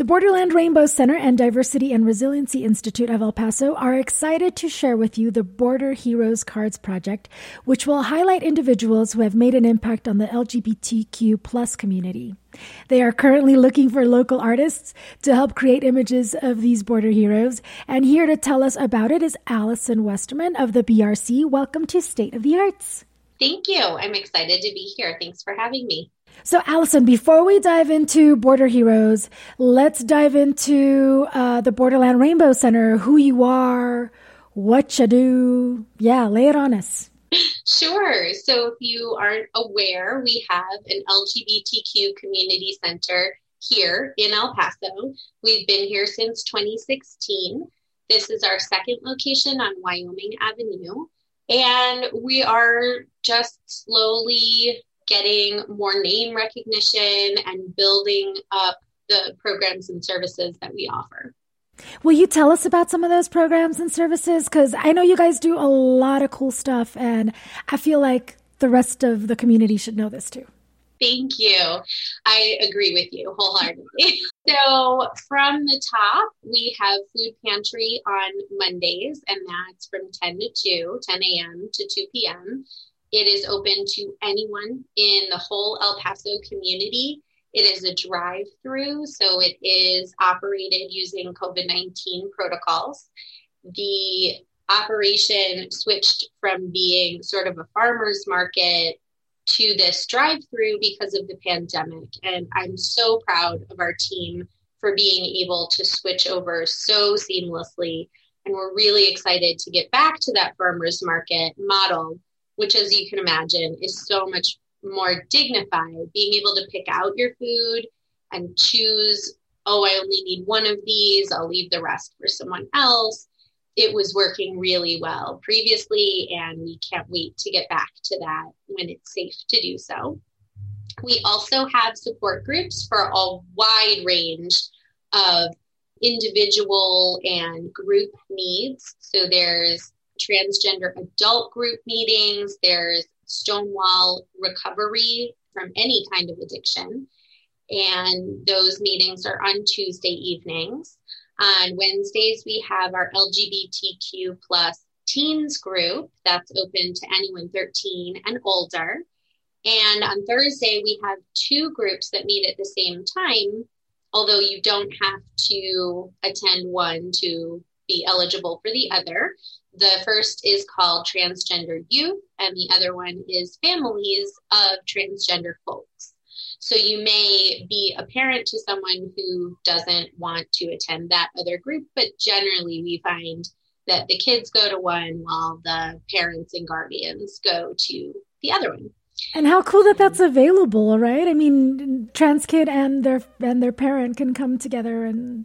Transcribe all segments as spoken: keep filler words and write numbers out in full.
Borderland Rainbow Center and Diversity and Resiliency Institute of El Paso are excited to share with you the Border Heroes Cards project, which will highlight individuals who have made an impact on the L G B T Q plus community. They are currently looking for local artists to help create images of these border heroes. And here to tell us about it is Allison Westerman of the B R C. Welcome to State of the Arts. Thank you. I'm excited to be here. Thanks for having me. So, Allison, before we dive into Border Heroes, let's dive into uh, the Borderland Rainbow Center, who you are, what you do. Yeah, lay it on us. Sure. So if you aren't aware, we have an L G B T Q community center here in El Paso. We've been here since twenty sixteen. This is our second location on Wyoming Avenue. And we are just slowly getting more name recognition and building up the programs and services that we offer. Will you tell us about some of those programs and services? Because I know you guys do a lot of cool stuff, and I feel like the rest of the community should know this too. Thank you. I agree with you wholeheartedly. So from the top, we have Food Pantry on Mondays, and that's from ten to two, ten a.m. to two p.m. It is open to anyone in the whole El Paso community. It is a drive-through, so it is operated using COVID nineteen protocols. The operation switched from being sort of a farmer's market to this drive-through because of the pandemic. And I'm so proud of our team for being able to switch over so seamlessly. And we're really excited to get back to that farmer's market model, which, as you can imagine, is so much more dignified. Being able to pick out your food and choose, oh, I only need one of these, I'll leave the rest for someone else. It was working really well previously, and we can't wait to get back to that when it's safe to do so. We also have support groups for a wide range of individual and group needs. So there's transgender adult group meetings, there's Stonewall recovery from any kind of addiction. And those meetings are on Tuesday evenings. On Wednesdays, we have our L G B T Q plus teens group that's open to anyone thirteen and older. And on Thursday, we have two groups that meet at the same time, although you don't have to attend one to be eligible for the other. The first is called Transgender Youth, and the other one is Families of Transgender Folks. So you may be a parent to someone who doesn't want to attend that other group, but generally we find that the kids go to one while the parents and guardians go to the other one. And how cool that that's available, right? I mean, trans kid and their and their parent can come together and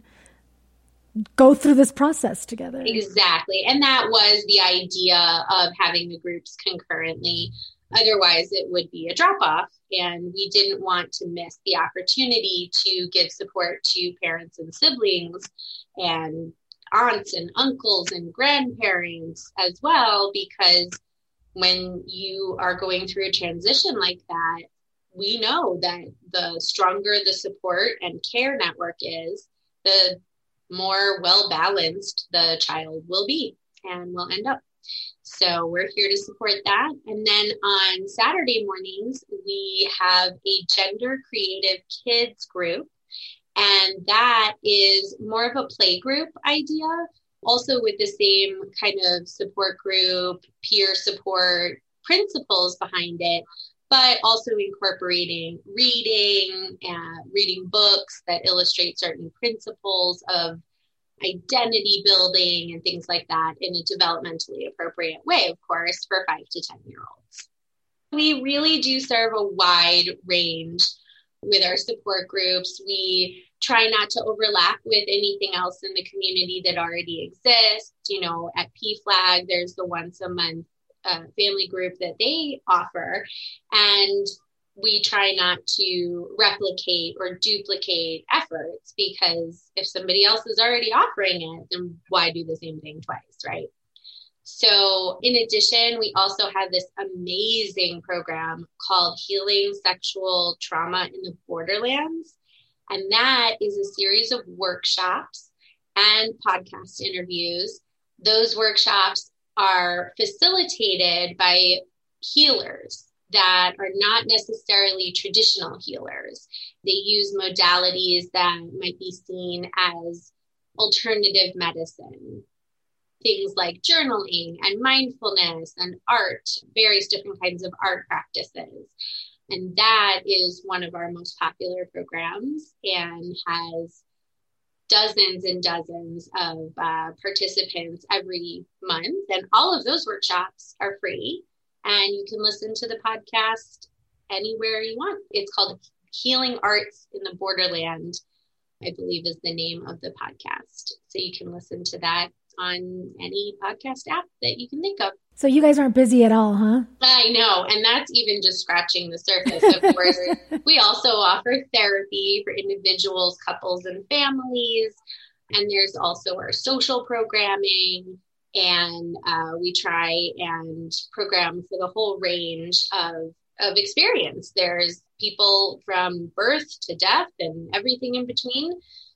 go through this process together. Exactly. And that was the idea of having the groups concurrently. Otherwise, it would be a drop-off, and we didn't want to miss the opportunity to give support to parents and siblings and aunts and uncles and grandparents as well, because when you are going through a transition like that, we know that the stronger the support and care network is, the more well-balanced the child will be and will end up. So we're here to support that. And then on Saturday mornings, we have a gender creative kids group. And that is more of a play group idea, also with the same kind of support group, peer support principles behind it, but also incorporating reading and reading books that illustrate certain principles of identity building and things like that in a developmentally appropriate way, of course, for five to ten year olds. We really do serve a wide range with our support groups. We try not to overlap with anything else in the community that already exists. You know, at P FLAG, there's the once a month uh, family group that they offer. And we try not to replicate or duplicate efforts, because if somebody else is already offering it, then why do the same thing twice, right? So in addition, we also have this amazing program called Healing Sexual Trauma in the Borderlands. And that is a series of workshops and podcast interviews. Those workshops are facilitated by healers that are not necessarily traditional healers. They use modalities that might be seen as alternative medicine, things like journaling and mindfulness and art, various different kinds of art practices. And that is one of our most popular programs and has dozens and dozens of uh, participants every month. And all of those workshops are free. And you can listen to the podcast anywhere you want. It's called Healing Arts in the Borderland, I believe is the name of the podcast. So you can listen to that on any podcast app that you can think of. So you guys aren't busy at all, huh? I know. And that's even just scratching the surface. Of course, we also offer therapy for individuals, couples, and families. And there's also our social programming. And uh, we try and program for the whole range of, of experience. There's people from birth to death and everything in between.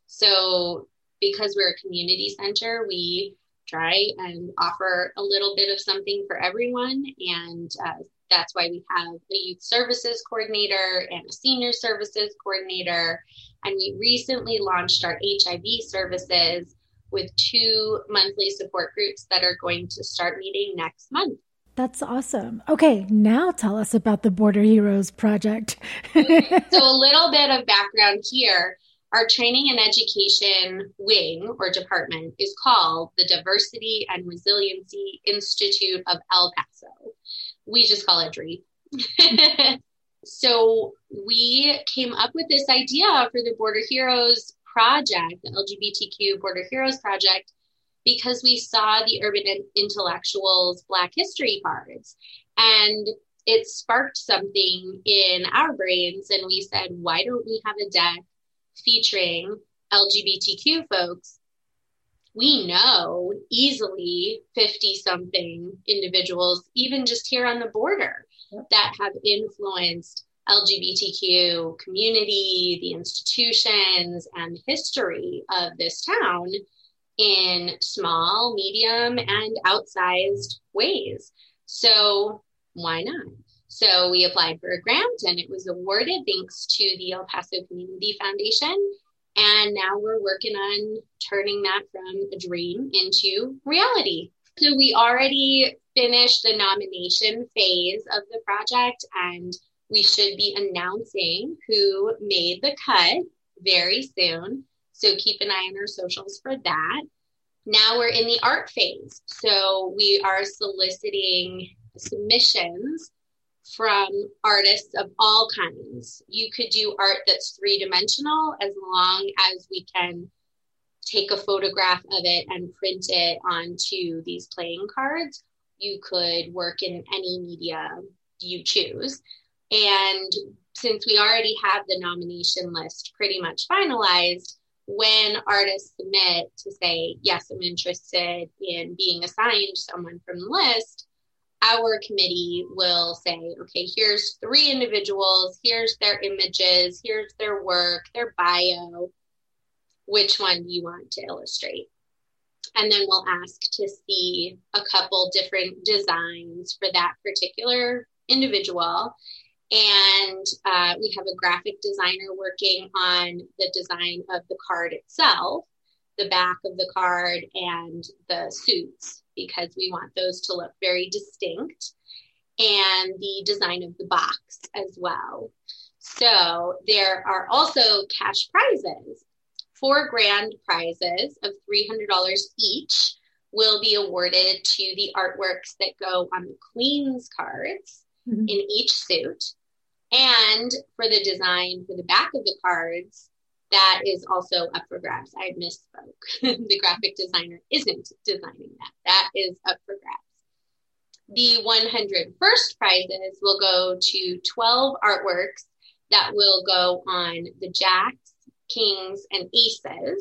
So because we're a community center, we try and offer a little bit of something for everyone. And uh, that's why we have a youth services coordinator and a senior services coordinator. And we recently launched our H I V services with two monthly support groups that are going to start meeting next month. That's awesome. Okay, now tell us about the Border Heroes Project. Okay, so a little bit of background here. Our training and education wing or department is called the Diversity and Resiliency Institute of El Paso. We just call it DREAP. So we came up with this idea for the Border Heroes Project, the L G B T Q Border Heroes Project, because we saw the Urban Intellectuals Black History cards. And it sparked something in our brains. And we said, why don't we have a deck featuring L G B T Q folks? We know easily fifty something individuals, even just here on the border, that have influenced L G B T Q community, the institutions, and history of this town in small, medium, and outsized ways. So why not? So we applied for a grant and it was awarded thanks to the El Paso Community Foundation. And now we're working on turning that from a dream into reality. So we already finished the nomination phase of the project, and we should be announcing who made the cut very soon. So keep an eye on our socials for that. Now we're in the art phase. So we are soliciting submissions from artists of all kinds. You could do art that's three-dimensional as long as we can take a photograph of it and print it onto these playing cards. You could work in any media you choose. And since we already have the nomination list pretty much finalized, when artists submit to say, yes, I'm interested in being assigned someone from the list, our committee will say, okay, here's three individuals, here's their images, here's their work, their bio. Which one do you want to illustrate? And then we'll ask to see a couple different designs for that particular individual. And uh, we have a graphic designer working on the design of the card itself, the back of the card, and the suits, because we want those to look very distinct, and the design of the box as well. So there are also cash prizes. Four grand prizes of three hundred dollars each will be awarded to the artworks that go on the Queen's cards mm-hmm. in each suit. And for the design for the back of the cards, that is also up for grabs. I misspoke. The graphic designer isn't designing that. That is up for grabs. The one hundred first prizes will go to twelve artworks that will go on the jacks, kings, and aces.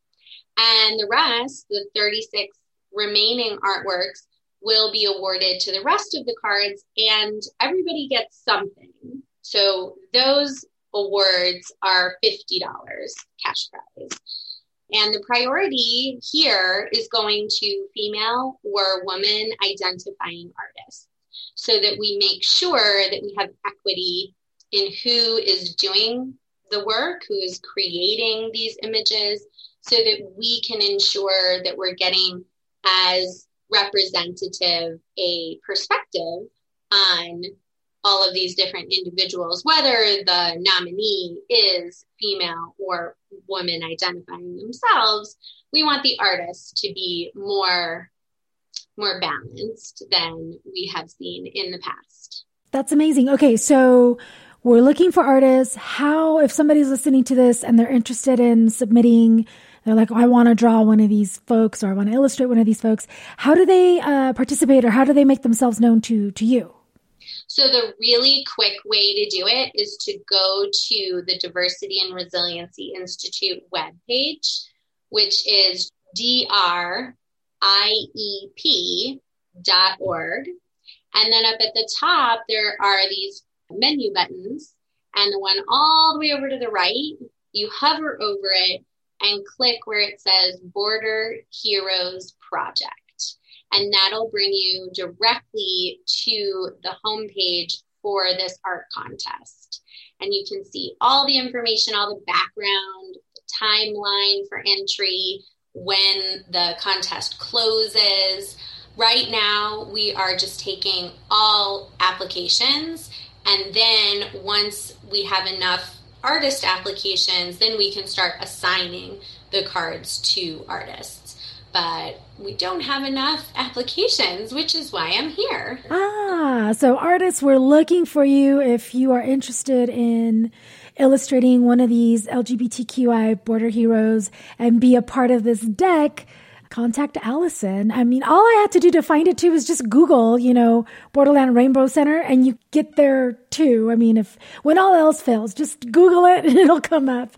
And the rest, the thirty-six remaining artworks, will be awarded to the rest of the cards, and everybody gets something. So those awards are fifty dollars cash prize. And the priority here is going to female or woman identifying artists so that we make sure that we have equity in who is doing the work, who is creating these images, so that we can ensure that we're getting as representative a perspective on all of these different individuals, whether the nominee is female or woman identifying themselves. We want the artists to be more, more balanced than we have seen in the past. That's amazing. Okay, so we're looking for artists. How, if somebody's listening to this and they're interested in submitting, they're like, oh, I want to draw one of these folks or I want to illustrate one of these folks, how do they uh, participate or how do they make themselves known to, to you? So the really quick way to do it is to go to the Diversity and Resiliency Institute webpage, which is D R I E P dot org. And then up at the top, there are these menu buttons. And the one all the way over to the right, you hover over it and click where it says Border Heroes Project. And that'll bring you directly to the homepage for this art contest. And you can see all the information, all the background, the timeline for entry, when the contest closes. Right now, we are just taking all applications. And then once we have enough artist applications, then we can start assigning the cards to artists. But we don't have enough applications, which is why I'm here. Ah, so artists, we're looking for you if you are interested in illustrating one of these L G B T Q I border heroes and be a part of this deck. Contact Allison. I mean, all I had to do to find it too is just Google, you know, Borderland Rainbow Center, and you get there too. I mean, if when all else fails, just Google it and it'll come up.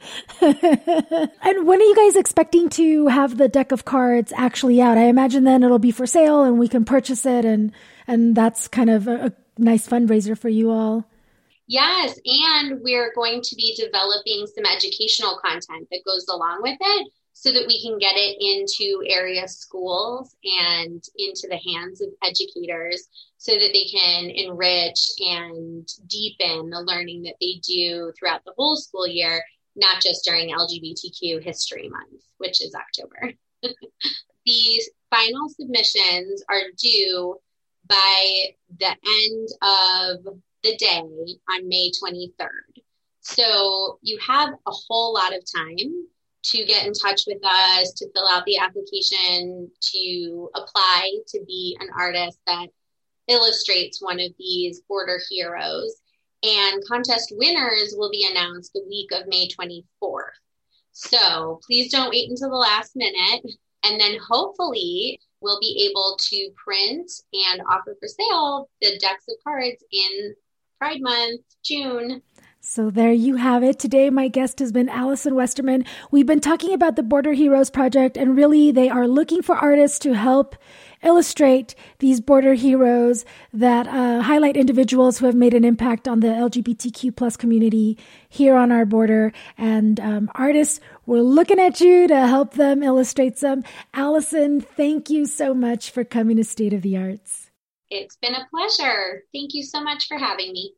And when are you guys expecting to have the deck of cards actually out? I imagine then it'll be for sale and we can purchase it, and and that's kind of a, a nice fundraiser for you all. Yes, and we're going to be developing some educational content that goes along with it, so that we can get it into area schools and into the hands of educators so that they can enrich and deepen the learning that they do throughout the whole school year, not just during L G B T Q History Month, which is October. The final submissions are due by the end of the day on May twenty-third. So you have a whole lot of time to get in touch with us, to fill out the application, to apply to be an artist that illustrates one of these border heroes. And contest winners will be announced the week of May twenty-fourth. So please don't wait until the last minute. And then hopefully we'll be able to print and offer for sale the decks of cards in Pride Month, June. So there you have it. Today, my guest has been Allison Westerman. We've been talking about the Border Heroes Project, and really they are looking for artists to help illustrate these border heroes that uh, highlight individuals who have made an impact on the L G B T Q plus community here on our border. And um, artists, we're looking at you to help them illustrate some. Allison, thank you so much for coming to State of the Arts. It's been a pleasure. Thank you so much for having me.